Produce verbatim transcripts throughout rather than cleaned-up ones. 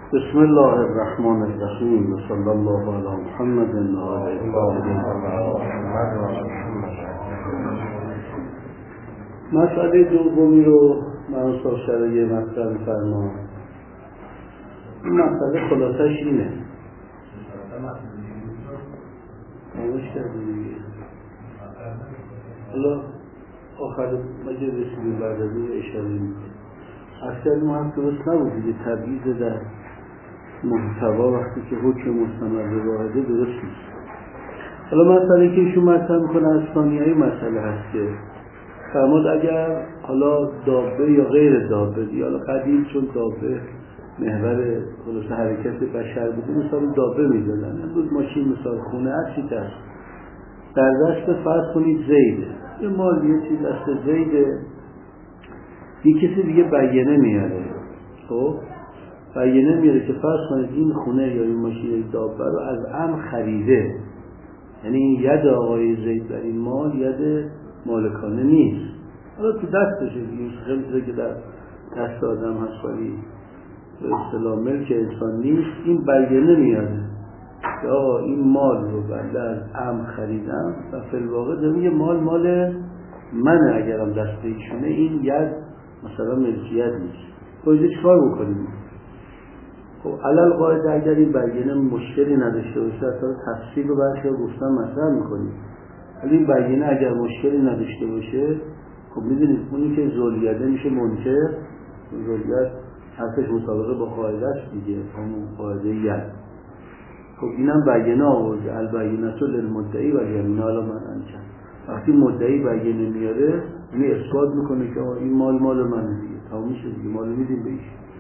بسم الله الرحمن الرحیم و صلی الله علی محمد و آله الطاهرین. مسئله دومی رو منصور شرعی مطرح می‌فرما. این مسئله خلاصش اینه. نوش کردیم حالا آخر مجلس رسیدیم بعد از این اشاره می‌کنیم. اصلا ما هم درست نبود دیگه، تبعیض در محتوا وقتی که حکم مستمر واحده درست نیست. حالا مسئله که ایشون مطرح میکنه از ثانیه‌ای مسئله هست که فرمود اگر حالا دابه یا غیر دابه، یا حالا قدیم چون دابه محور خلاص حرکت بشر بوده مثال دابه میدادن، امروز ماشین مثال خونه هر چی هست در دست فرض کنید زیده، یه مال یه چیز دست زیده، یه کسی دیگه بیانه میاره، خب بیانه میاره که فرض کنید این خونه یا این ماشین دابه رو از ام خریده، یعنی ید آقای زید در این مال ید مالکانه نیست، حالا تو دستشه دیگه، خیلی چیزا که در دست آدم هست ولی به اصطلاح ملک انسان نیست. این بیانه میاره که آقا این مال رو بنده از ام خریدم و فی الواقع دارم یه مال مال منه، اگرم دست ایشونه این ید مثلا ملکیت نیست. خب چیکار بکنیم؟ خب علل قاعده اگر این بیانه مشکلی نداشته باشه، اصلا تفصیل رو برخی گفتن مطرح میکنیم، ولی این بیانه اگر مشکلی نداشته باشه، خب میدونید اونی که ذولیده میشه منکر، ذولیت حرفش مطابقه با قاعده است دیگه، همون قاعده ید. خب اینم بیانه آورده، البیانة للمدعی و الیمین علی من انکر. وقتی مدعی بیانه میاره یعنی اثبات میکنه که این مال مال منه دیگه، تمام میشه دیگه، مال میدیم بهش.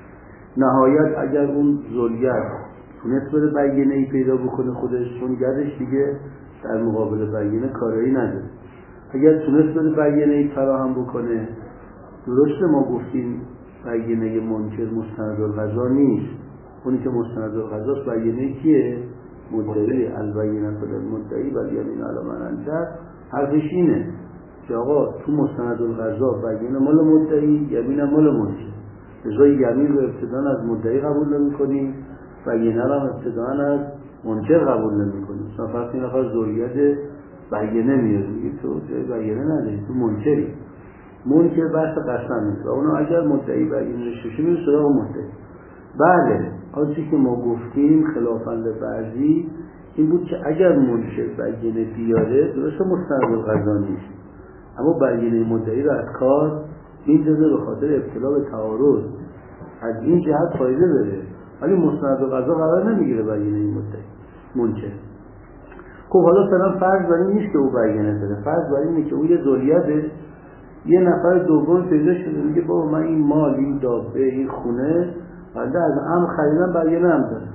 نهایت اگر اون ذولیت تونست بره بیانه‌ای پیدا بکنه خودش، چون یدش دیگه در مقابل بیانه کاری نداره، اگر تونست بره بیانه‌ای فراهم بکنه، درسته ما گفتیم بیانه منکر مستندالقضا نیست، اونی که مستندالقضاست بیانه کیه؟ مدعی. البیانة للمدعی و الیمین علی من انکر. حرفش اینه که آقا تو مستندالقضا بیانه مال مدعی، یمین مال منکر، ازای یمین رو ابتداً از مدعی قبول نمی کنیم، بیانه رو هم ابتداً از منکر قبول نمی کنیم. مثلا فرض این نفر ذولیت بیانه میاره، میگه تو جای بیانه نداری، تو منکری. منکر بحث قسم نیست و اونا اگر مدعی بیانه ششه میره سراغ مدعی. بله، آنچه که ما گفتیم خلافاً بعضی این بود که اگر منکر بیانه بیاره درسته مستندالقضا نیست، اما بیانه مدعی رو از کار میندازه به خاطر ابتلا به تعارض، از این جهت فایده داره، ولی مستندالقضا قرار نمیگیره بیانه مدعی منکر. خب حالا مثلا فرض بر این نیست که او بیانه داره، فرض بر اینه که او یه ذولیته، یه نفر دوم پیدا شده میگه بابا من این مال، این دابه، این خونه بنده از ام خریدم، بیانه هم داره.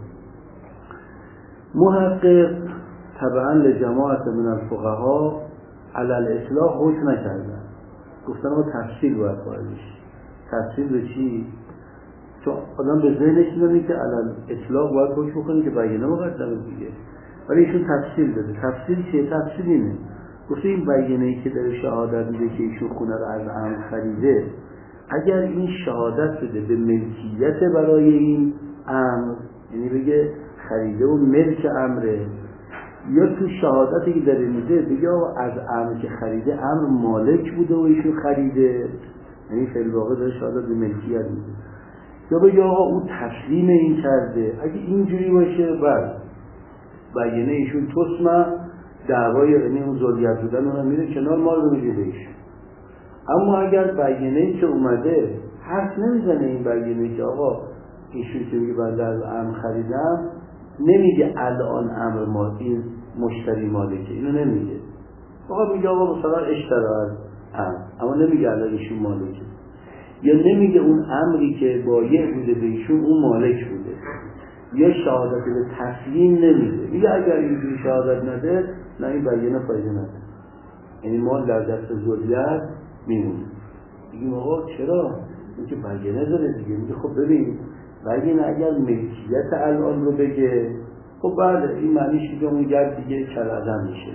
محقق تبعا لجماعت من الفقها علی الاطلاق حکم نکردن، گفتن ما تفصیل باید باید تفصیل به چی؟ چون آدم به ذهنش میاد که علی الاطلاق باید حکم کنه که بیانه مقدمه دیگه، ولی ایشون تفصیل داده. تفصیل چیه؟ تفصیل اینه، گفته این بیانه‌ای که داره شهادت میده که ایشون خونه رو از ام خریده، اگر این شهادت بده به ملکیت برای این امر، یعنی بگه خریده و ملک امره، یا تو شهادتی که داره میده بگه از امر که خریده امر مالک بوده و ایشون خریده، یعنی فی الواقع داره شهادت به ملکیت میده، یا بگه آقا او تسلیم این کرده. اگه اینجوری باشه بعد بیانه ایشون تسمه دعوای یعنی اون ذولیت بودن اونم میره کنار، مال رو میده بهش. اما اگر بیانه‌ای که اومده حرف نمیزنه، این بیانه‌ای که آقا ایشون که میگه بنده از ام خریدم، نمیگه الان امر ما این مشتری مالکه، اینو نمیگه، آقا میگه آقا مثلا اشترا از ام، اما نمیگه الان ایشون مالکه، یا نمیگه اون امری که بایع بوده به ایشون اون مالک بوده، یا شهادت به تسلیم نمیده، میگه اگر اینجوری شهادت نده نه این بیانه فایده نداره، یعنی مال در دست ذولیت میمونه. میگیم آقا چرا؟ اینکه بیانه داره دیگه. میگه خب ببین بیانه اگر ملکیت الان رو بگه، خب بله این معنیش میگه اون گر دیگه کلعدم میشه،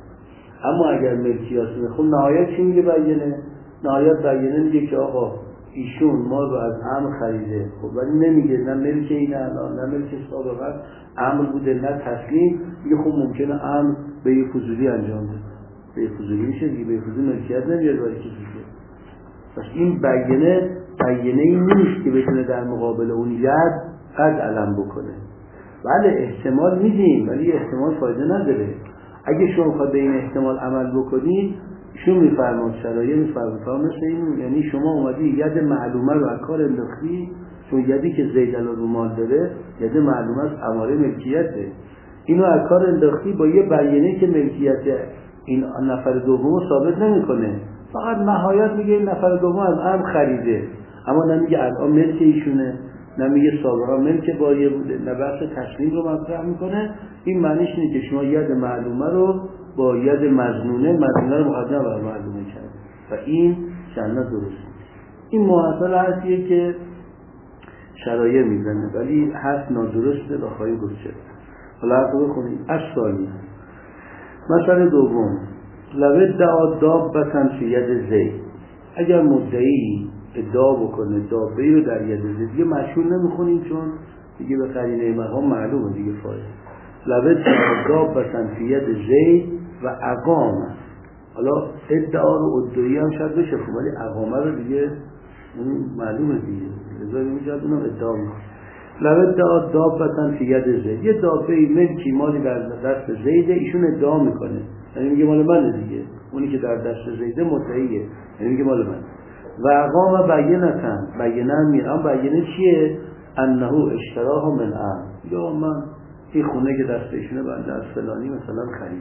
اما اگر ملکیت میگه، خب نهایت چی میگه بیانه؟ نهایت بیانه میگه که آقا ایشون ما رو از امر خریده، خب ولی نمیگه نه ملک این الان نه ملک سابقا امر بوده نه تسلیم، میگه خب ممکنه امر به یه فضولی انجام بده، به یه فضولی میشه دیگه، به یه فضولی ملکیت نمیاد برای کسی دیگه. پس این بیانه بیانه ای نیست که بتونه در مقابل اون ید قد علم بکنه. بله احتمال میدیم ولی احتمال فایده نداره. اگه شما بخواد به این احتمال عمل بکنید، شما میفرماد شرایع میفرماد مثل این، یعنی شما اومدی ید معلومه رو از کار انداختی، چون یدی که زید الان رو مال داره ید معلومه از اماره ملکیته، اینو از کار انداختی با یه بیانه که ملکیت این نفر دوم ثابت نمیکنه، فقط نهایت میگه این نفر دوم از ام خریده، اما نمیگه الان ملک ایشونه، نمیگه سابقا ملک بایه بوده، نه بحث تسلیم رو مطرح میکنه. این معنیش اینه که شما ید معلومه رو با ید مظنونه مظنونه رو مقدم بر معلومه کرد و این شأنه درست نیست. این معطل حرفیه که شرایع میزنه ولی حرف نادرسته و خواهی گفت چه. حالا حرف رو بخونید. اصلالی مسئله دوم، لو ادعا دابة فی ید زید، اگر مدعی ادعا بکنه دابه‌ای رو در ید زید، دیگه مشهور نمیخونیم چون دیگه به قرینه مقام معلومه دیگه فایده. لو ادعا دابة فی ید زید و اقام، حالا ادعا رو ادعایی هم شاید بشه ولی اقامه رو دیگه معلومه دیگه، لذا اینجا اونم ادعا میکنه. لو ادعا دابة فی ید زید، یه دابه‌ای ملکی مالی در دست زیده، ایشون ادعا میکنه، یعنی میگه مال منه دیگه، اونی که در دست زیده مدعیه، یعنی میگه مال منه. و اقام بینتن، بینه میرم، بینه چیه؟ انه اشتراه من ام، یا من این خونه که دست ایشونه بنده از فلانی مثلا خرید.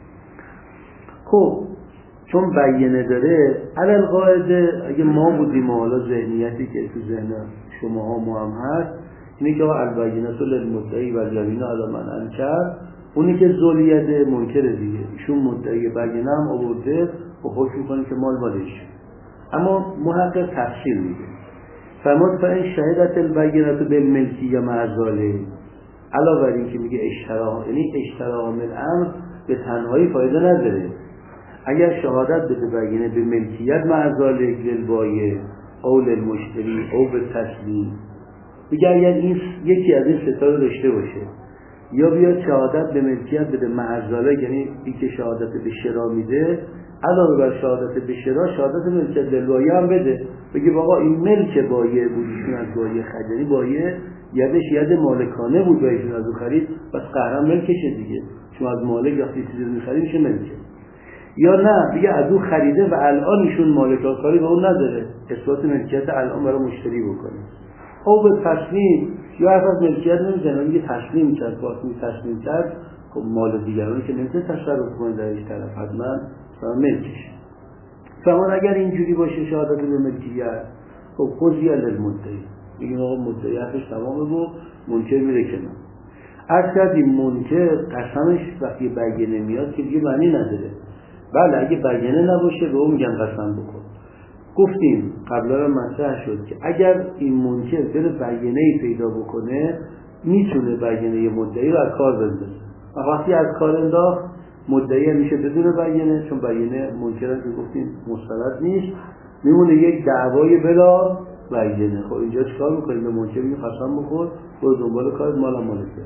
خب چون بینه داره، علی القاعده اگه ما بودیم و حالا ذهنیتی که تو ذهن شما ها ما هم هست اینه که البینه للمدعی و الیمین علی من انکر، اونی که ذلیت منکره دیگه، ایشون مدعی بینه هم آورده و حکم میکنه که مال مالش، اما محقق تفسیر میده فرمود فإن شهدت البینه بالملکیه مع ذلک، علاوه بر این که میگه اشتراه، یعنی اشتراه من امر به تنهایی فایده نداره، اگر شهادت بده بینه به ملکیت مع ذلک للبایع او للمشتری او به تسلیم، میگه اگر این یکی از این ستا رو داشته باشه، یا بیاد شهادت به ملکیت بده مع ذلک، یعنی این که شهادت به شرا میده علاوه بر شهادت به شرا شهادت ملکیت للبایع هم بده، بگه آقا این ملک بایع بود، ایشون از بایع خرید، یعنی بایع یدش ید مالکانه بود و ایشون از او خرید، بس قهرم ملکشه دیگه، چون از مالک وقتی چیزی رو میخرید میشه ملکه. یا نه بگه از او خریده و الان ایشون مالکان کاری به اون نداره، اثبات ملکیت الان برای مشتری بکنه. او به تسلیم، یا حرف از ملکیت نمیزنه، میگه تسلیم کرد، وقتی تسلیم کرد خب مال دیگرانی که نمیتونه تصرف کنه در هیچ طرف، حتما ملکش. فرمان اگر اینجوری باشه شهادت به ملکیت، خب خذی للمدعی، میگیم آقا مدعی حرفش تمامه و منکر میره کنار. عرض کردیم منکر قسمش وقتی بیانه میاد که دیگه معنی نداره. بله اگه بیانه نباشه به اون میگن قسم بکن. گفتیم قبلا مطرح شد که اگر این منکر بره بیانه‌ای پیدا بکنه میتونه بیانه مدعی رو از کار بندازه و وقتی از کار انداخت مدعی میشه بدون بیانه، چون بیانه منکر که گفتیم مستند نیست، میمونه یک دعوای بلا بیانه. خب اینجا چیکار میکنیم؟ به منکر میگه قسم بخور برو دنبال کارت، مال مالکه.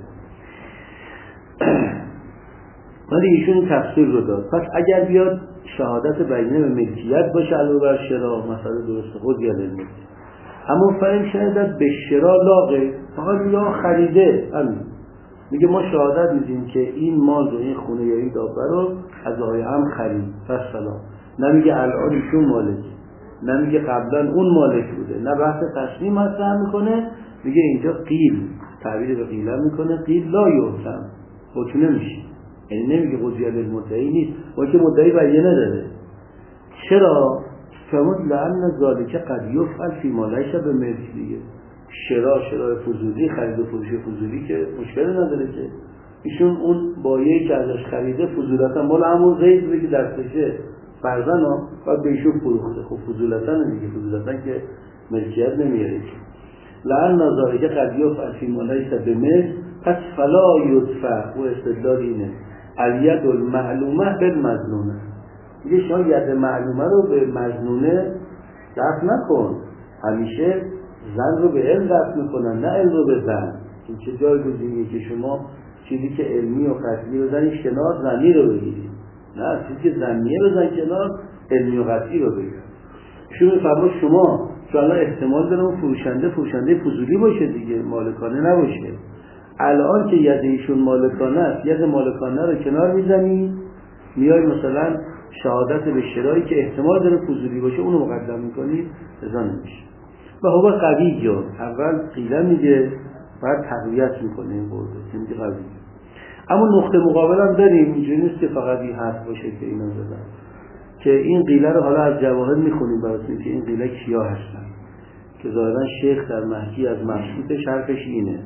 ولی ایشون تفسیر رو داد. پس اگر بیاد شهادت بیانه به ملکیت باشه علاوه بر شرا، مثلا درسته خود گله ملک، اما فهم شهادت به شرا لاغه، فقط میگه خریده، همین میگه ما شهادت میدیم که این مال و این خونه یا این دابه رو از آقای ام خرید، پس سلام. نمیگه الان ایشون مالک، نمیگه قبلا اون مالک بوده، نه بحث تسلیم مطرح میکنه، میگه اینجا قیل، تعبیر به قیل میکنه، قیل لا یحتم، حکم نمیشه، یعنی نمیگه قضیه للمدعی نیست، و که مدعی بیانه داره. چرا؟ فرمود لعن ذالک قد یفعل فی ما لیس بملک، دیگه شرا شرای فضولی، خرید و فروش فضولی که مشکل نداره که ایشون اون بایعی که ازش خریده فضولتا مال همون زید بگی دستشه فرزن ها باید به ایشون فروخته، خب فضولتا نمیگه، فضولتا که ملکیت نمیاره که. لعن ذالک قد یفعل فی ما لیس بملک، پس فلا یدفع، و استدلال اینه الید المعلومه بالمظنونه، میگه شما ید معلومه رو به مظنونه دفع نکن، همیشه زن رو به علم دست میکنن نه علم رو به زن. این چه جایگزینیه که شما چیزی که علمی و قطعی بزنید کنار، زنی رو بگیرید؟ نه، چیزی که زنیه بزن کنار، علمی و قطعی رو بگیرید. شما میفرمایید شما چون الان احتمال داره اون فروشنده فروشنده فضولی باشه دیگه، مالکانه نباشه. الان که ید ایشون مالکانه است، ید مالکانه رو کنار میزنی، میای مثلا شهادت به شرایی که احتمال داره فضولی باشه اونو مقدم میکنی، رضا نمیشه. و هو قوی جا اول قیله میگه بعد تقویت میکنه این قوله که میگه قوی. اما نقطه مقابل هم داریم، اینجوری نیست که فقط این حرف باشه که اینا زدن، که این قیله رو حالا از جواهر میخونیم براتون که این قیله کیا هستن، که ظاهرا شیخ در محکی از مبسوطش حرفش اینه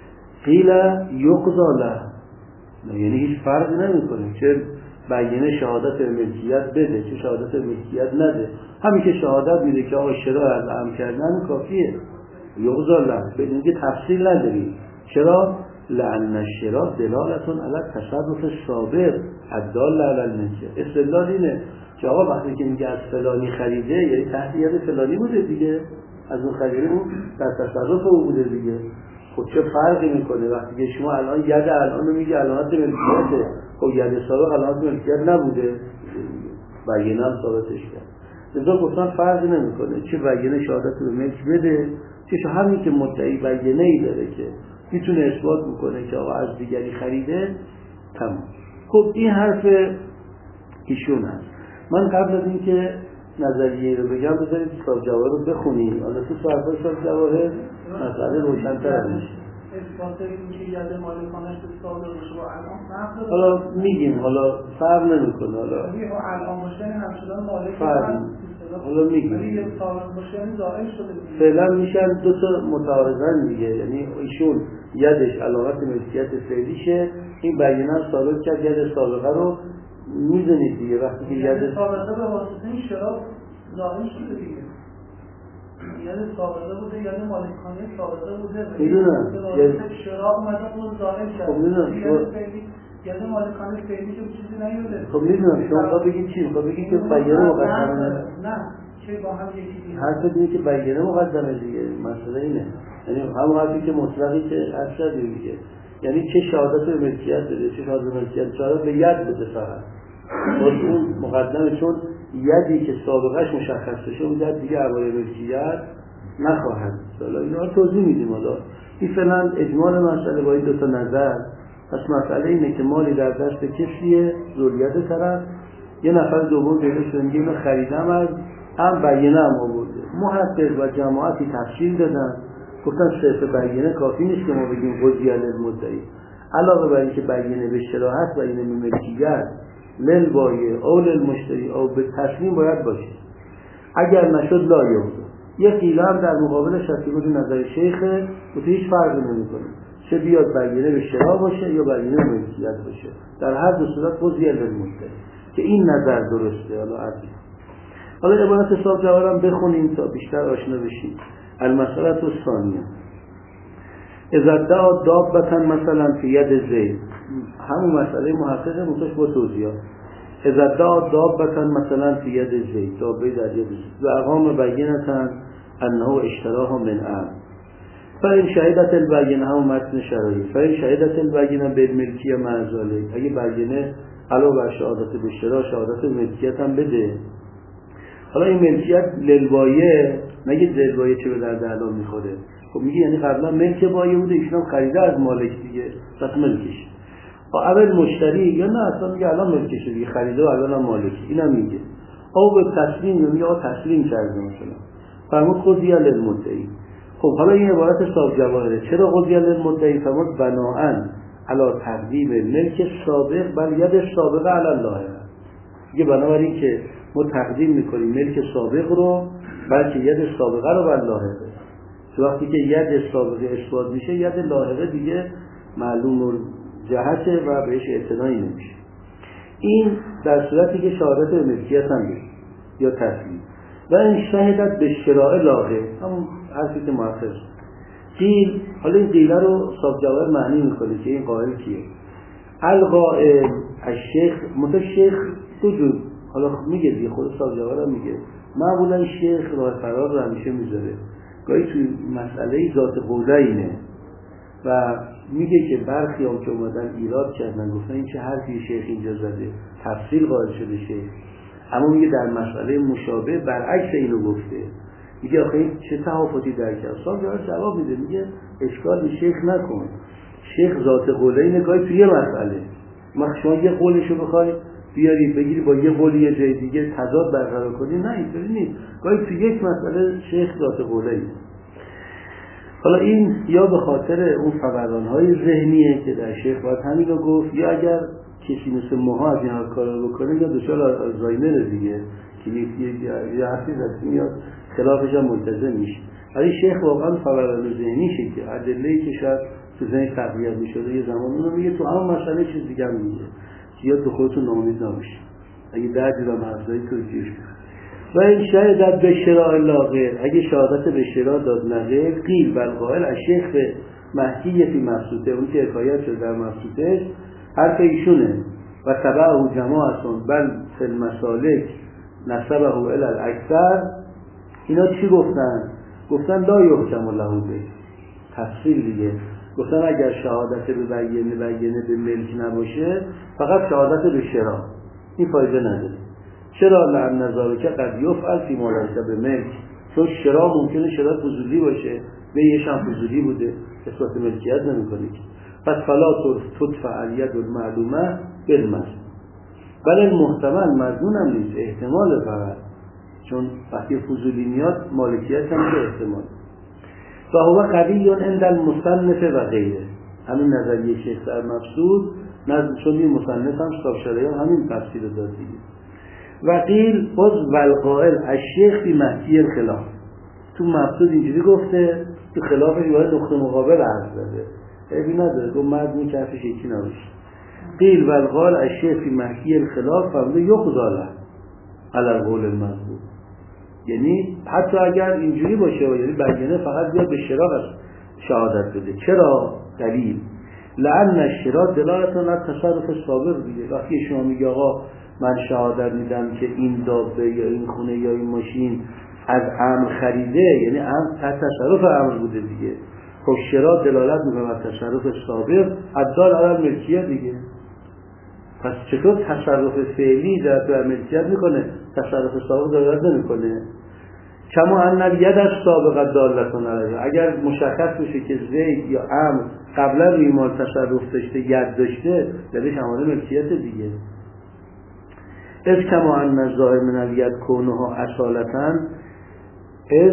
قیله یقضا له، یعنی هیچ فرق نمیکنه چه بیانه شهادت ملکیت بده چه شهادت ملکیت نده، همین که شهادت میده که آقا شرا از ام کردن کافیه. یقضا له بدون که تفصیل نداری. چرا؟ لأن الشرا دلالتون علی تصرف سابق الدال علی الملکیت. استدلال اینه که آقا وقتی که میگه از فلانی خریده یعنی تحت ید فلانی بوده دیگه، از اون خریده اون در تصرف او بوده دیگه. خب چه فرقی میکنه وقتی که شما الان ید الان رو میگه علامت ملکیته، خب ید سابق علامت ملکیت نبوده، بیانه هم ثابتش کرد. لذا گفتن فرقی نمیکنه چه بیانه شهادت به ملک بده چه همین که مدعی بیانه ای داره که میتونه اثبات بکنه که آقا از دیگری خریده، تمام. خب این حرف ایشون هست. من قبل از این که نظریه رو بگم بذارید کتاب جواهر رو بخونیم. حالا تو صحبت کتاب جواهر مسئله روشن‌تر میشه. اثبات این که ید مالکانش به سابق باشه با الان فرق حالا میگیم، حالا فرق نمیکنه. حالا الان باشه همچنان مالک فرق حالا میگیم ولی سابق باشه یعنی ظاهر شده دیگه. فعلا میشن دو تا متعارضن دیگه، یعنی ایشون یدش علامت ملکیت فعلیشه، این بیانه ثابت کرد ید سابقه رو میزنید دیگه. وقتی که ید سابقه به واسطه این شراب ظاهر شده دیگه، ید سابقه بوده ید مالکانه سابقه بوده، میدونم ید شراب اومده اون ظاهر کرد. خب میدونم ید مالکانه فعلی که چیزی نیومده. خب میدونم شما با بگید چی؟ با بگید که بیانه مقدمه. نه چه با هم یکی حرف دیگه که بیانه مقدمه دیگه، مسئله اینه. یعنی همون حرفی که مطلقی که اصلا دیگه، یعنی چه شهادت به ملکیت بده چه شهادت به ملکیت شهادت به ید بده فقط. باز اون مقدمه چون یدی که سابقش مشخص بشه اون ید دیگه عباره ملکیت نخواهد. حالا اینا توضیح میدیم. حالا این فعلا اجمال مسئله با این دو تا نظر. پس مسئله اینه که مالی در دست کسیه، ذریت طرف، یه نفر دوم پیدا شده میگه اینو خریدم از هم بیانه هم آورده. محقق و جماعتی تفصیل دادن، گفتن صرف بیانه کافی نیست که ما بگیم قضیه للمدعی، علاوه بر اینکه بیانه به اشتراح هست، بیانه به ملکیت للبایع او للمشتری او به تسلیم باید باشه. اگر نشد لا یوجد. یه قیله هم در مقابلش هست که نظر شیخه و هیچ فرقی نمیکنه چه بیاد بیانه به شراء باشه یا بیانه به ملکیت باشه، در هر دو صورت قضیه للمدعی که این نظر درسته. حالا عرضی حالا عبارت حساب جوارم بخونیم تا بیشتر آشنا بشیم. المسئله الثانیه اذا ادعا دابة مثلا فی ید زید، همون مسئله محققه متوش با توضیحات. اذا ادعا دابة مثلا فی ید زید، دابه در ید زید و اقام بینتا انه اشتراها من ام، فإن شهدت البینه هم متن شرعی، فإن شهدت البینه بالملکیه مع ذلک، اگه بینه علاوه بر شهادت به اشترا شهادت ملکیت هم بده. حالا این ملکیت للبایع، نگید للبایع چه به درد الان میخوره. خب میگه یعنی قبلا ملک بایع بوده ایشون هم خریده از مالک دیگه، پس ملکش. اول مشتری یا نه اصلا میگه الان ملکشه دیگه، خریده و الان هم مالکی، اینم میگه. او به تسلیم میگه آ تسلیم کرده مثلا. فرمود قضیه للمدعی. خب حالا این عبارت صاحب جواهره. چرا قضیه للمدعی؟ فرمود بناءً علی تقدیم ملک سابق بل ید سابقه علی الله. میگه بنابراین که ما تقدیم میکنیم ملک سابق رو بلکه ید سابقه رو بر لاحقه. وقتی که ید سابقه اثبات میشه ید لاحقه دیگه معلوم جهته و بهش اعتنایی نمیشه. این در صورتی که شهادت به ملکیت هم بید یا تسلیم. و این شهادت به شراء لاحق، همون حرفی که محقق قیل. حالا این قیله رو صاحب جواهر معنی میکنه که این قائل کیه؟ القائل الشیخ. متو شیخ دو جور، حالا میگه دیگه خود صاحب جواهر هم میگه معمولا شیخ راه فرار رو همیشه میذاره، گاهی توی مسئله ذات قوله اینه و میگه که برخی هم که اومدن ایراد کردن گفتن این چه حرفی شیخ اینجا زده، تفصیل قائل شده شیخ، اما میگه در مسئله مشابه برعکس اینو گفته. میگه آخه این چه تفاوتی در کرد؟ صاحب جواب میده، میگه اشکال به شیخ نکن، شیخ ذات قوله اینه، گاهی توی یه مسئله ما شما یه قولشو بخوای بیاری بگیری با یه قولی یه جای دیگه تضاد برقرار کنی، نه اینطوری نیست، گاهی توی یک مسئله شیخ ذات قوله اینه. حالا این یا به خاطر اون فوران‌های ذهنیه که در شیخ باید همین رو گفت، یا اگر کسی مثل موها از این کار رو بکنه یا دچار آلزایمر دیگه که یه حرفی زد میاد خلافش هم ملتزم میشه. ولی شیخ واقعا فوران ذهنیشه که ادله‌ای که شاید تو ذهن تقویت میشده یه زمان اونو میگه، تو همون مسئله چیز دیگه هم میگه که یا تو خودتون ناامید نباشید اگه دردی رو مرزایی توجیهش کنید. و این شاید به شراء لاغر، اگه شهادت به شراء داد نغیر، قیل والقائل از شیخ به مهدی فی مبسوطه، اون که حکایت شده در مبسوطه حرف ایشونه، و تبعه جماعتون بل فی المسالک نسبه الی الاکثر. اینا چی گفتن؟ گفتن لا یحکم له به تفصیل دیگه، گفتن اگر شهادت به بیینه بیینه به ملک نباشه فقط شهادت به شراء، این فایده نداره. چرا؟ لأن ذلک قد یفعل فی ما لیس بملک، چون شراء ممکنه شراء فضولی باشه، بیعش هم فضولی بوده، اثبات ملکیت نمی‌کنه. پس فلا تدفع الید المعلومه بالمثل، بل المحتمل مضمون هم نیست، احتمال فقط، چون وقتی فضولی میاد مالکیت هم به احتمال. و هو قوی عند المصنف و غیره، همین نظریه شیخ در مبسوط، چون این مصنف هم کتاب شرعی هم همین تفسیر داد دیگه. و قیل باز والقائل الشیخ فی مهدی الخلاف، تو مبسوط اینجوری گفته، تو خلافش باید نقطه مقابل عرض داده، عیبی نداره، گفت مردمی که حرفش یکی نباشه. قیل والقائل الشیخ فی مهدی الخلاف فهمده یخزاله علی القول المذکور، یعنی حتی اگر اینجوری باشه یعنی بیانه فقط بیاد به شراء شهادت بده. چرا؟ دلیل لأن الشراء دلالت علی تصرف سابق دیگه. وقتی شما میگی آقا من شهادت میدم که این دابه یا این خونه یا این ماشین از امر خریده، یعنی امر تحت تصرف امر بوده دیگه. خب شراء دلالت میکنه بر تصرف سابق الدال علی ملکیت دیگه. پس چطور تصرف فعلی در ملکیت میکنه، تصرف سابق دلالت نمیکنه؟ کما ان الید از سابقه دالتون علیه، اگر مشخص بشه که زید یا امر قبلا روی مال تصرف داشته، ید داشته، یادش اماره ملکیت دیگه. از کما ان الظاهر من الید کونها اصالتا، از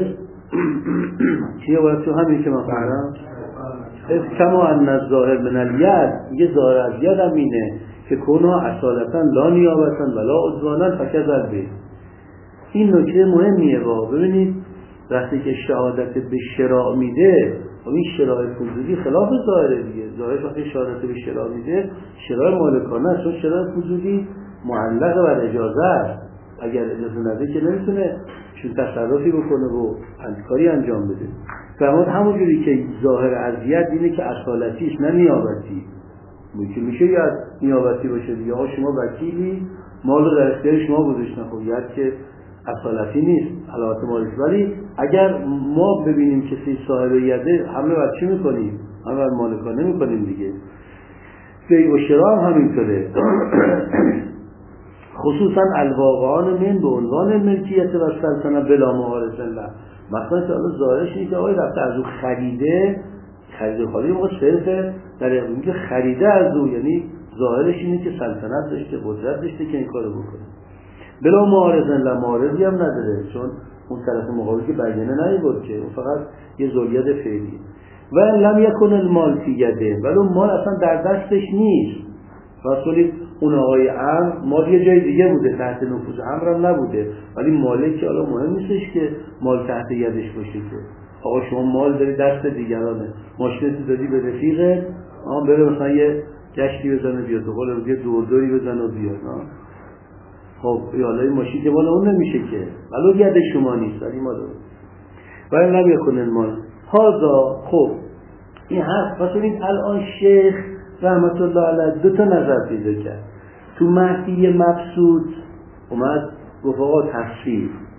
چیه باید تو همین که من فهمم، از کما ان الظاهر من الید، یه ظاهر از ید هم اینه که کونها اصالتا لا نیابتا ولا عدوانا فکذل به. این نکته مهمیه با ببینید وقتی که شهادت به شراء میده، این شراء فضولی خلاف ظاهره دیگه. ظاهر وقتی شهادت به شراء میده شراء مالکانه است، چون شراء فضولی معلق بر اجازه است، اگر اجازه نده که نمیتونه چون تصرفی بکنه و کاری انجام بده. فرمود همونجوری که ظاهر عذیت اینه که اصالتیش نه نیابتی، ممکن میشه یا نیابتی باشه دیگه. آقا شما وکیلی، مال در اختیار شما گذاشتن، خب یاد که اصالتی نیست حالات مالیش، ولی اگر ما ببینیم کسی صاحب یده همه بر چی میکنیم؟ همه بر مالکانه میکنیم دیگه. بیع و شراء هم همینطوره. خصوصا الواقعان من به عنوان ملکیت و سلطنه بلا معارض الله، مثلا که الان ظاهرش اینه که آقای رفته از او خریده، خریده خالی موقع صرف در اقلیمی که خریده از او، یعنی ظاهرش اینه که سلطنت داشته، قدرت داشته که این کارو بکنه. بلا معارض الله، معارضی هم نداره، چون اون طرف مقابل که بیانه نیورد که، اون فقط یه ذریت فعلی. و لم یکن المال فی یده، ولی اون مال اصلا در دستش نیست. واسه اون آقای امر مال یه جای دیگه بوده، تحت نفوذ امر هم نبوده، ولی مالک حالا مهم نیستش که مال تحت یدش باشه که. آقا شما مال داری دست دیگرانه، ماشینت دادی به رفیقت، آن بره مثلا یه گشتی بزنه بیاد، به قول یه دوردوری بزنه و بیاد. خب یالای ماشین که مال اون نمیشه که، ولی ید شما نیست، ولی مال اون. ولی نمی کنن مال هازا. خب این حرف واسه این الان شیخ رحمت الله علیه دو تا نظر پیدا کرد. تو مهدی مبسوط اومد گفت آقا تفسیر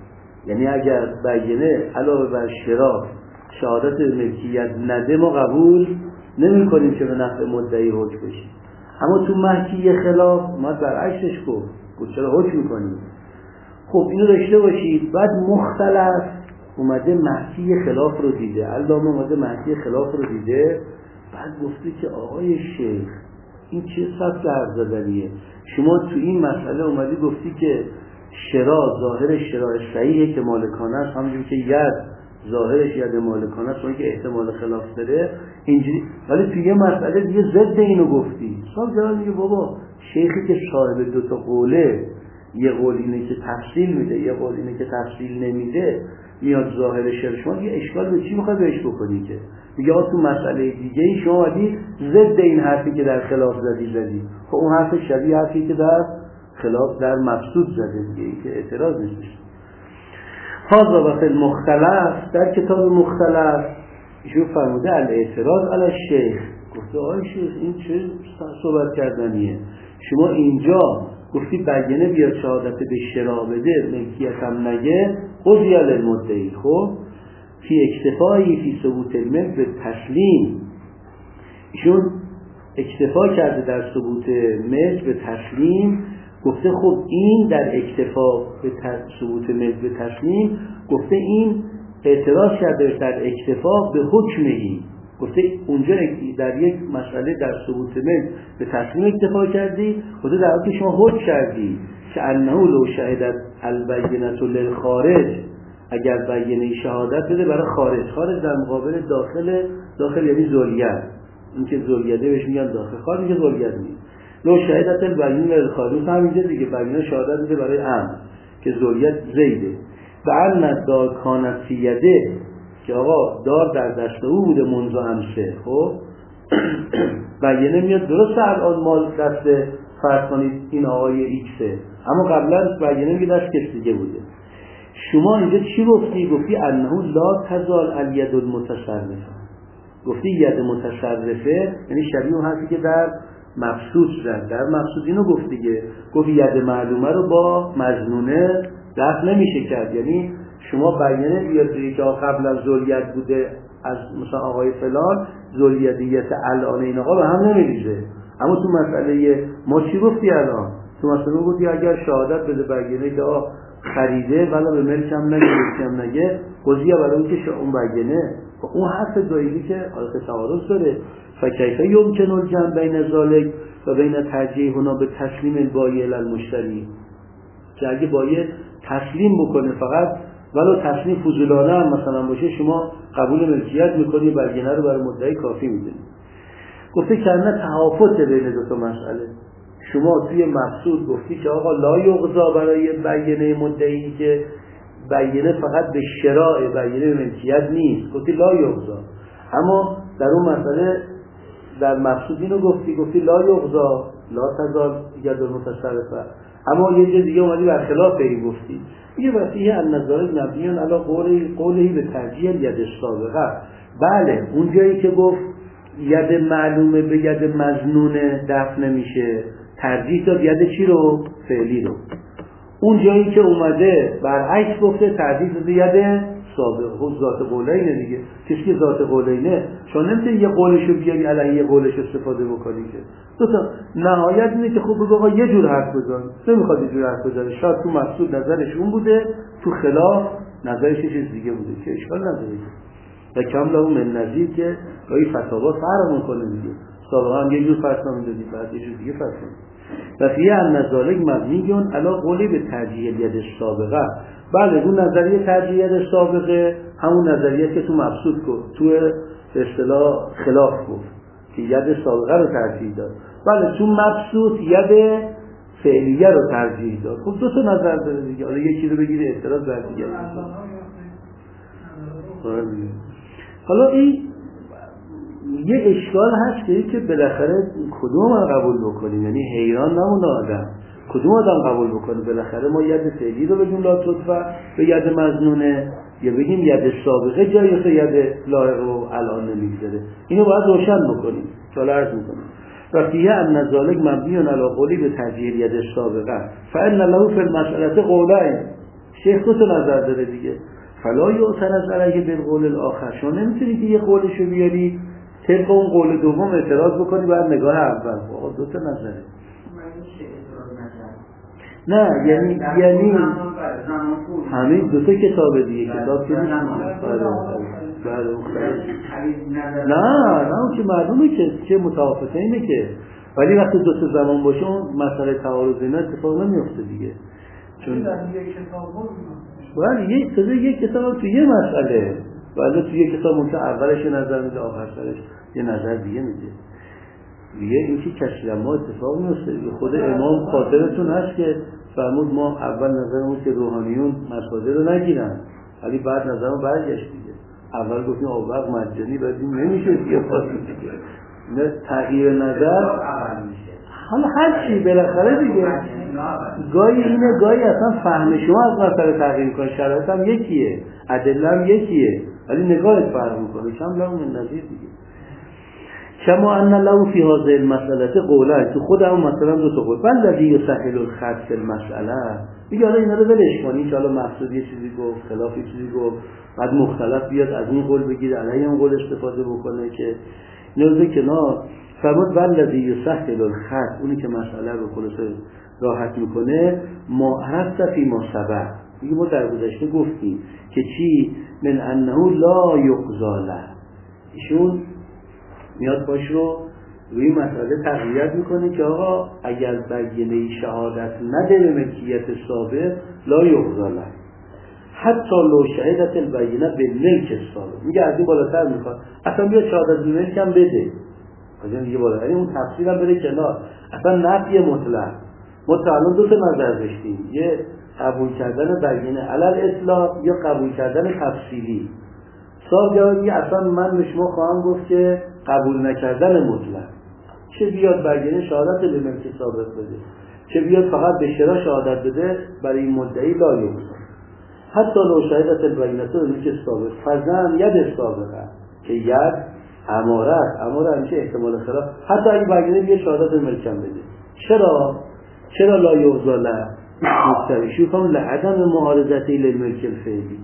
یعنی اگر بیانه علاوه بر شرا شهادت ملکیت نده ما قبول نمی کنیم که به نفع مدعی حکم بشه. اما تو محکی خلاف ما برعکسش گفت گفت چرا حکم میکنیم. خب اینو داشته باشید. بعد مختلف اومده محکی خلاف رو دیده، علامه اومده محکی خلاف رو دیده، بعد گفته که آقای شیخ این چه سبک حرف زدنیه؟ شما تو این مسئله اومدی گفتی که شرا ظاهر شرا صحیحه که مالکانه است، همونجوری که ید ظاهرش ید مالکانه است اون که احتمال خلاف داره اینجوری، ولی توی یه مسئله دیگه ضد اینو گفتی. صاحب جواب میگه بابا شیخی که صاحب دو تا قوله، یه قول اینه که تفصیل میده، یه قول اینه که تفصیل نمیده، میاد ظاهر شرع شما، یه اشکال به چی میخوای بهش بکنی؟ که میگه آقا تو مسئله دیگه ای شما ولی ضد این حرفی که در خلاف زدی زدی. خب اون حرف شبیه حرفی که در خلاف در مقصود زده دیگه، این که اعتراض نیست. هذا و فی المختلف، در کتاب مختلف ایشون فرموده الاعتراض علی الشیخ، گفته آقای شیخ این چه صحبت کردنیه؟ شما اینجا گفتی بیانه بیاد شهادت به شرا بده ملکیت هم نگه قضی علی المدعی. خب فی اکتفایی فی ثبوت الملک به تسلیم، ایشون اکتفا کرده در ثبوت ملک به تسلیم، گفته خب این در اکتفا به ثبوت ملک به تسلیم، گفته این اعتراض کرده در اکتفا به حکمهی، گفته اونجا در یک مسئله در ثبوت ملک به تسلیم اکتفا کردی، گفته در حالی که شما حکم کردی که انه لو شهدت البینة للخارج، اگر بیانه شهادت بده برای خارج، خارج در مقابل داخل، داخل یعنی ذریت، این که ذریته بهش میگن داخل، خارج که ذریت نیست. لو شهادت البینة للخارج همینجا دیگه بیانه شهادت بده برای ام که ذریت زیده. و ان دار کانت فی یده، که آقا دار در دست او بوده منذ امسه. خب بیانه میاد درست الان مال دست فرض کنید این آقای ایکسه، اما قبلا بیانه میگه دست کس دیگه بوده. شما اینجا چی گفتی؟ گفتی انه لا تزال الید المتصرفه، گفتی ید متصرفه یعنی شبیه اون حرفی که در مقصود زد. در مقصود اینو گفت دیگه، گفت ید معلومه رو با مظنونه دفع نمیشه کرد. یعنی شما بیانه بیادی که قبل از ذریت بوده از مثلا آقای فلان، ذریتیت الان این آقا به هم نمیریزه. اما تو مسئله ما چی گفتی الان؟ تو مسئله گفتی اگر شهادت بده بیانه که آقا خریده ولی به ملک هم نگه، ملک هم نگه، قضیه برای اون که اون بیانه اون حرف دایلی که حالت تعارض داره. فکیف یمکن الجمع بین ذالک و بین ترجیح هنا به تسلیم البایع الی المشتری، که اگه بایع تسلیم بکنه فقط ولو تسلیم فضولانه هم مثلا باشه، شما قبول ملکیت میکنی، بیانه رو برای مدعی کافی میدونی. گفته که نه تهافت بین دو تا مسئله. شما توی مقصود گفتی که آقا لا یغضا برای بیانه مدعی که بیانه فقط به شراء بیانه ملکیت نیست، گفتی لا یغضا. اما در اون مسئله در مقصود اینو گفتی، گفتی لا یغضا لا تزال ید المتصرفه، اما یه جز دیگه اومدی برخلاف این گفتی. میگه وسیع النظر نبیان علی قولی قولی به ترجیح ید سابقه. بله اون جایی که گفت ید معلومه به ید مظنونه دفع نمیشه، ترجیح داد ید چی رو؟ فعلی رو. اون جایی که اومده برعکس گفته ترجیح داده ید سابقه. خود ذات قولینه دیگه، کسی که ذات قولینه چون نمیتونی یه قولشو بیاری علیه یه قولش استفاده بکنی که دو تا نهایت اینه که خب بگو آقا یه جور حرف بزن، نمیخواد یه جور حرف بزنه، شاید تو مقصود نظرش اون بوده، تو خلاف نظرش یه چیز دیگه بوده که اشکال نداره. و کم له من نظیر که گاهی فتاوا فرق میکنه دیگه، سابقا هم یه جور فتوا میدادی بعد یه جور دیگه فتوا میدادی. و فیه النظالک مبنیون علی قولی به ترجیح ید سابقه. بله اون نظریه ترجیح ید سابقه همون نظریه که تو مقصود گفت، تو اصطلاح خلاف گفت که ید سابقه رو ترجیح داد. بله تو مقصود ید فعلیه رو ترجیح داد. خب دو تا نظر داره دیگه، حالا یکی رو بگیره اعتراض بر دیگه. حالا این یه اشکال هست که بالاخره کدوم رو قبول بکنیم، یعنی حیران نمونه آدم کدوم آدم قبول بکنه. بالاخره ما ید فعلی رو بگیم لا تطفه به ید مظنونه، یا بگیم ید سابقه جایسته ید لایق رو الان نمیگذاره. اینو باید روشن بکنیم. حالا عرض میکنیم و فیه ان ذالک مبنی علی قولی به ترجیح ید سابقه فان له فی المساله قولین. شیخ دو تا نظر داره دیگه. فلا یؤثر از علیه بالقول الاخر، شما نمیتونی که یه قولشو بیاری طبق اون قول دوم اعتراض بکنی بعد نگاه اول. آقا دو تا نظره. نه یعنی یعنی همین دو تا کتاب دیگه، کتاب که نیست. بله نه نه اون که معلومه که چه متوافقه اینه که، ولی وقتی دو تا زمان باشه اون مسئله تعارض اینا اتفاق نمیفته دیگه. چون یک کتاب بود ولی یک تا یک کتاب تو یه مسئله، ولی تو یک کتاب ممکن اولش نظر میده آخرش یه نظر دیگه میده. دیگه این که کشیدن ما اتفاق میفته. خود امام خاطرتون هست که فرمود ما اول نظرمون که روحانیون مساجد رو نگیرن، ولی بعد نظرمون برگشت دیگه. اول گفتیم آبق مجانی، بعد این نمیشه دیگه خاطر دیگه. نه تغییر نظر حالا هر چی بالاخره دیگه گاهی اینه گاهی اصلا فهم شما از مسئله تغییر میکنه، شرایط هم یکیه، ادله هم یکیه، ولی نگاهت فرق میکنه. کم لهم من نظیر دیگه. کما ان له فی هذه المساله قولان، تو خود هم مثلا دو تا قول. بلدی یسهل الخط فی المساله، میگه حالا اینا رو ولش کنی که حالا مقصود یه چیزی گفت خلاف یه چیزی گفت، بعد مختلف بیاد از این قول بگیره علیه اون قول استفاده بکنه که نوزه کنار. فرمود بلدی یسهل الخط، اونی که مسئله رو خلاصه راحت میکنه. ما عرفت فی ما سبق، میگه ما در گذشته گفتیم که چی؟ من انه لا یقضی له، ایشون میاد باش رو روی مسئله تقویت میکنه که آقا اگر بینه شهادت نده به ملکیت سابق لا یقضی له حتی لو شهادت البینه به ملک سابق. میگه از این بالاتر میخواد اصلا بیا شهادت به ملک هم بده، از این دیگه بالاتر، یعنی اون تفصیل هم بره کنار. اصلا نفی مطلق. ما تا الان دو تا نظر داشتیم، یه قبول کردن بینه علل اطلاق یا قبول کردن تفصیلی. صاحب یه اصلا من به شما خواهم گفت که قبول نکردن مطلق، چه بیاد بینه شهادت به ملک سابق بده، چه بیاد فقط به شرا شهادت بده برای این مدعی لا یقضی حتی لو شهادت البینه به ملک سابق فزن ید سابقه، که ید اماره است، اماره همیشه احتمال خلاف، حتی اگه بینه بیاد شهادت به ملکم بده. چرا؟ چرا لا یقضی له؟ مستویشو کن لعدم معارضتی للملک الفعلی.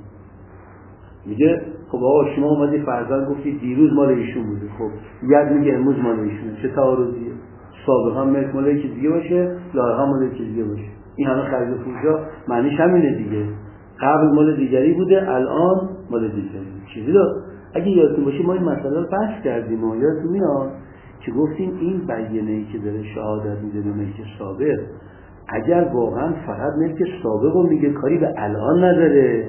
میگه خب آقا شما اومدی فرضاً گفتی دیروز مال ایشون بوده، خب ید میگه امروز مال ایشونه، چه تعارضیه؟ سابقا ملک مال یکی دیگه باشه، لاحقا مال یکی دیگه باشه. این همه خرید و فروشا معنیش همینه دیگه. قبل مال دیگری بوده، الان مال دیگری. چیزی رو اگه یادتون باشه ما این مسئله رو بحث کردیم و یادتون میاد که گفتیم این بیانیه‌ای که داره شهادت میده به ملک سابق، اگر واقعا فقط ملک سابق رو میگه کاری به الان نداره،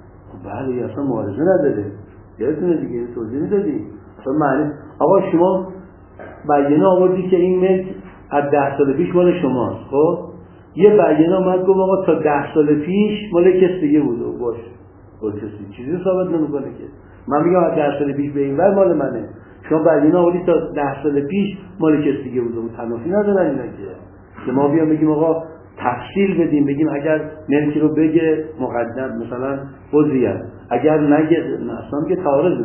بله اصلا معارضه نداره. یادتونه دیگه این توضیح میدادیم اصلا معنی آقا شما بیانیه آوردی که این ملک از ده سال پیش مال شماست، خب یه بیانیه اومد گفت آقا تا ده سال پیش مال کس دیگه بوده، باشه باشه کسی چیزی ثابت نمیکنه که من میگم از ده سال پیش به این ور مال منه، شما بیانیه آوردی تا ده سال پیش مال کس دیگه بوده، اون تنافی ندارن اینا که ما بیام بگیم آقا تفصیل بدیم، بگیم اگر ملکی رو بگه مقدم مثلا وضعیت، اگر نگه اصلا که تعارض.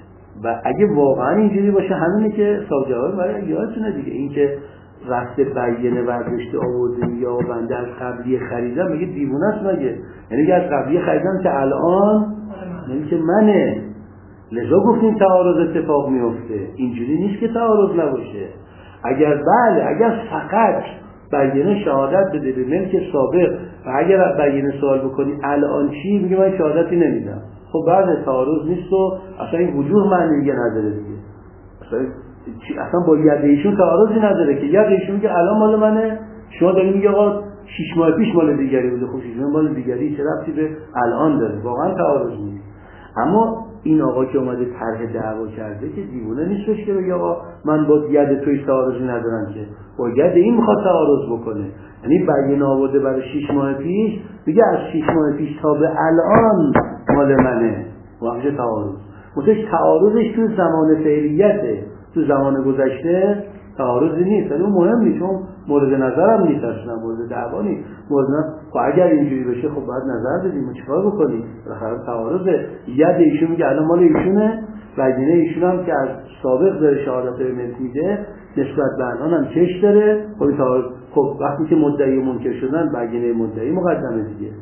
و اگه واقعا اینجوری باشه همینه که ساجعال برای یادتونه دیگه، این که رفته بیانیه برداشته آورده یا بنده از قبلی خریدم، میگه دیوونه است مگه؟ یعنی که از قبلی خریدم که الان یعنی که منه، لذا گفتیم تعارض اتفاق میفته. اینجوری نیست که تعارض نباشه. اگر بله اگر فقط بیانیه شهادت بده به ملک سابق و اگر بیانیه سوال بکنی الان چی، میگه من شهادتی نمیدم، خب بعد تعارض نیست و اصلا این وجود معنی دیگه نداره دیگه، اصلا اصلا با ید ایشون تعارضی نداره که ید ایشون میگه الان مال منه، شما داری میگه آقا شش ماه پیش مال دیگری بوده، خب شش ماه مال دیگری چه ربطی به الان داره؟ واقعا تعارض نیست. اما این آقا که اومده طرح دعوا کرده که دیوونه نیستش که بگه آقا من با ید توی تعارضی ندارم، که با ید این میخواد تعارض بکنه. یعنی بیانیه آورده برای شش ماه پیش، میگه از شش ماه پیش تا به الان مال منه، واقعا تعارض. متش تعارضش تو زمان فعلیته، تو زمان گذشته تعارضی نیست، ولی اون مهم نیست، چون مورد نظرم نیست، اصلا مورد دعوا نیست. مورد خب اگر اینجوری بشه خب باید نظر بدیم، چیکار بکنیم؟ بالاخره تعارضه. ید ایشون میگه الان مال ایشونه، بیانیه ایشون هم که از سابق داره شهادت به ملک میده، نسبت به الان هم چش داره. خب تعارض، خب وقتی که مدعی و منکر شدن بیانیه مدعی مقدمه دیگه،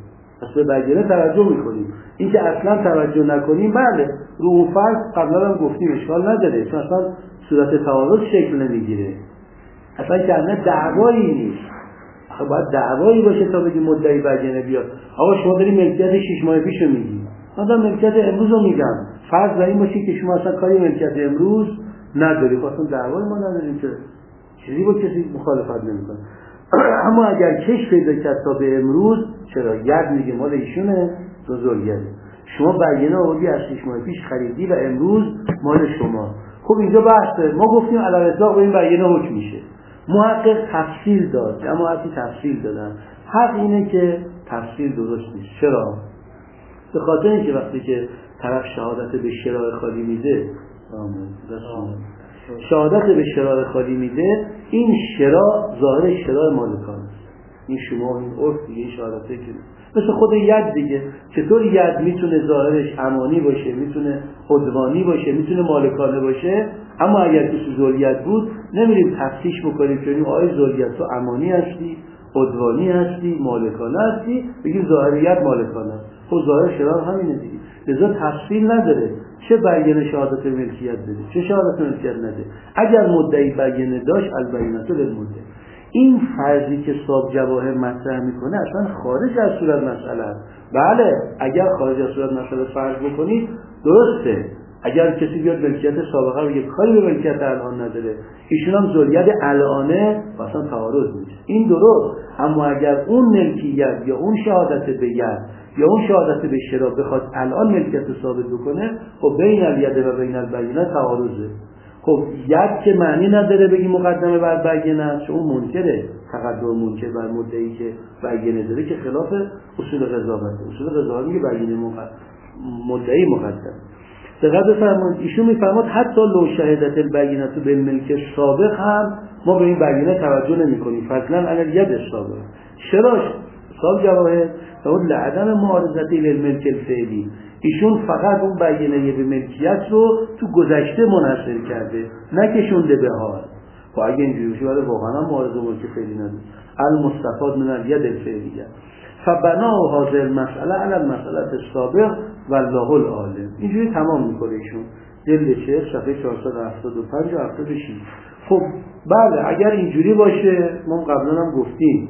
پس به بیانه توجه میکنیم. این که اصلا توجه نکنیم، بله رو اون فرض قبلا هم گفتیم اشکال نداره، چون اصلا صورت تعارض شکل نمیگیره، اصلا که دعوایی نیست. آخه باید دعوایی باشه تا بگی مدعی بیانه بیاد. آقا شما داری ملکیت شش ماه پیشو میگی، من ملکیت امروز رو میگم، فرض بر این باشه که شما اصلا کاری ملکیت امروز نداری، خب اصلا دعوایی ما نداریم که چیزی با کسی مخالفت نمیکنه. اما اگر کش پیدا کرد تا به امروز، چرا ید میگه مال ایشونه تو زوریده، شما بیانه آوردی از شش ماه پیش خریدی و امروز مال شما. خب اینجا بحثه، ما گفتیم علی اطلاق به این بیانه حکم میشه. محقق تفصیل داد، جماعتی تفصیل دادن. حق اینه که تفصیل درست نیست. چرا؟ به خاطر اینکه وقتی که طرف شهادت به شراء خالی میده، شهادت به شراء خالی میده، این شراء ظاهر شراء مالکان است. این شما این عرف دیگه شهادته که مثل خود ید دیگه، چطور ید میتونه ظاهرش امانی باشه، میتونه عدوانی باشه، میتونه مالکانه باشه، اما اگر کسی ذولیت بود نمیریم تفتیش بکنیم که آیا ذولیت تو امانی هستی، عدوانی هستی، مالکانه هستی، بگیم ظاهر ید مالکانه است. خب ظاهر شراء همینه دیگه، لذا تفصیل نداره چه بیانه شهادت ملکیت بده چه شهادت ملکیت نده. اگر مدعی بیانه داشت البینة للمدعی. این فرضی که صاحب جواهر مطرح میکنه اصلا خارج از صورت مسئله است. بله اگر خارج از صورت مسئله فرض بکنید درسته، اگر کسی بیاد ملکیت سابقه رو یک کاری به ملکیت الان نداره، ایشون هم ذولیت الانه، اصلا تعارض نیست، این درست. اما اگر اون ملکیت یا اون شهادت به ید یا اون شهادت به شراء بخواد الان ملکیت ثابت بکنه، خب بین الید و بین البینه تعارضه. خب ید که معنی نداره بگی مقدمه بر بیانه است، چون اون منکره، تقدم منکر بر مدعی که بیانه داره که خلاف اصول قضاوته. اصول قضاوت میگه بیانه مدعی مقدم. دقت بفرمایید ایشون میفرماد حتی لو شهادت البینه بالملک سابق هم ما به این بیانه توجه نمی‌کنیم، فضلا علی الید سابق. چرا صاحب جواهر فرمود لعدم معارضتی للملک الفعلی، ایشون فقط اون بیانه به ملکیت رو تو گذشته منحصر کرده، نکشونده به حال. خب اگه اینجوری بشه ولی واقعا معارضه ملک فعلی نداره. المستفاد من الید الفعلیه. فبنا هذه المساله علی المساله السابق والله العالم. اینجوری تمام میکنه ایشون جلد چهل صفحه چهارصد و هفتاد و پنج و هفتاد و شش. خب بله اگر اینجوری باشه ما قبلا هم گفتیم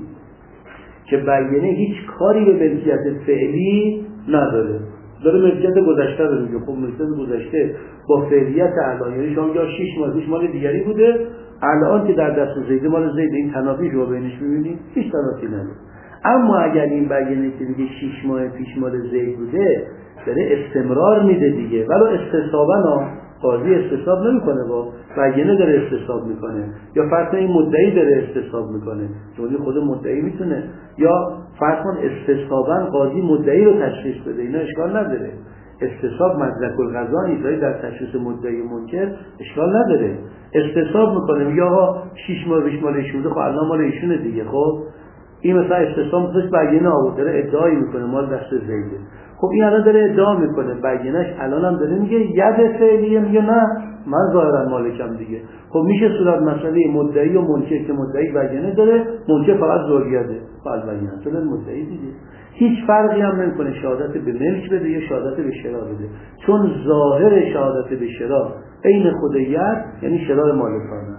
که بیانه هیچ کاری به ملکیت فعلی نداره، داره ملکیت گذشته رو میگه. خب ملکیت گذشته با فعلیت الان، یعنی شما یا شش ماه پیش مال دیگری بوده، الان که در دست زید مال زید، این تنافی رو بینش می‌بینید هیچ تنافی نداره. اما اگر این بیانه که میگه شش ماه پیش مال زید بوده داره استمرار میده دیگه، ولو استصابا قاضی استصاب نمیکنه، با بیانه داره استصاب میکنه، یا فرض این مدعی داره استصاب میکنه، چون خود مدعی میتونه، یا فرض کن استصابا قاضی مدعی رو تشخیص بده، اینا اشکال نداره. استصاب مدرک القضا نیست، در تشخیص مدعی منکر اشکال نداره. استصاب میکنه میگه آقا شش ماه پیش مال ایشونه، خب الان مال ایشونه دیگه. خب این مثلا استصاب مثل بیانه آورد داره ادعایی میکنه مال دست زیده. خب این الان داره ادعا میکنه، بیانش الان هم داره میگه ید فعلیه، میگه نه من ظاهرا مالکم دیگه. خب میشه صورت مسئله مدعی و منکر که مدعی بیانه داره، منکر فقط ذولیته، فقط بیانه اصلا مدعی دیگه. هیچ فرقی هم نمیکنه شهادت به ملک بده یا شهادت به شراء بده، چون ظاهر شهادت به شراء عین خود ید یعنی شراء مالکانه.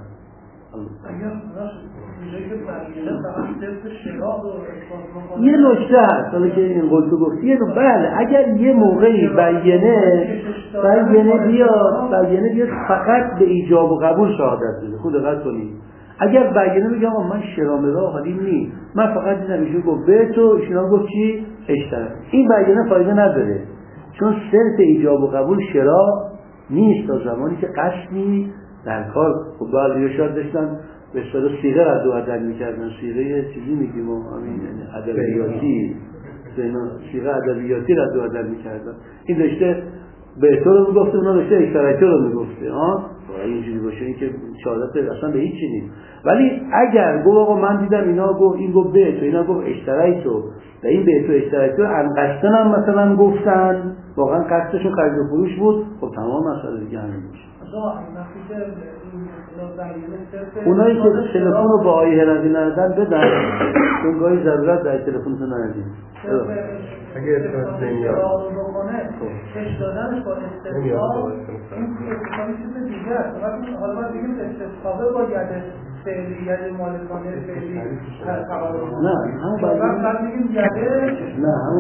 یه نکته هست حالا که این قول تو گفتی، بله اگر یه موقعی بیانه بیانه بیاد بیانه بیاد فقط به ایجاب و قبول شهادت بده، خود دقت کنید. اگر بیانه بگه آقا من شرامه را حالیم نی، من فقط دیدم ایشون گفت به تو، ایشون گفت چی اشترک، این بیانه فایده نداره، چون صرف ایجاب و قبول شرا نیست تا زمانی که قصدی در کار. خب بعضی شاید داشتن به اصطلاح صیغه رد و بدل می‌کردن، صیغه چیزی میگیم و همین ادبیاتی، صیغه ادبیاتی رد و بدل می‌کردن. این داشته به تو رو میگفته، اونا داشته اشتراکی رو میگفته. ها اینجوری باشه این که شهادت اصلا به هیچ چیزی نیست. ولی اگر گفت آقا من دیدم اینا گفت این گفت به تو، اینا گفت اشتراکی تو، و این به تو اشتراکی تو انقشتن هم مثلا گفتن، واقعا قصدشون خرید و فروش بود، خب تمام مسئله دیگه همین میشه. اصلا وقتی که این اونایی که تلفن رو با آقای هرقی ندادن بدن، چون گاهی ضرورت در تلفنتون ندید. اگه ارتباط نمیاد کش دادنش با استثناء این استثناء چیز دیگه است. حالا ما بگیم استثناء با ید فعلی ید مالکانه فعلی نه هم بعد میگیم یده نه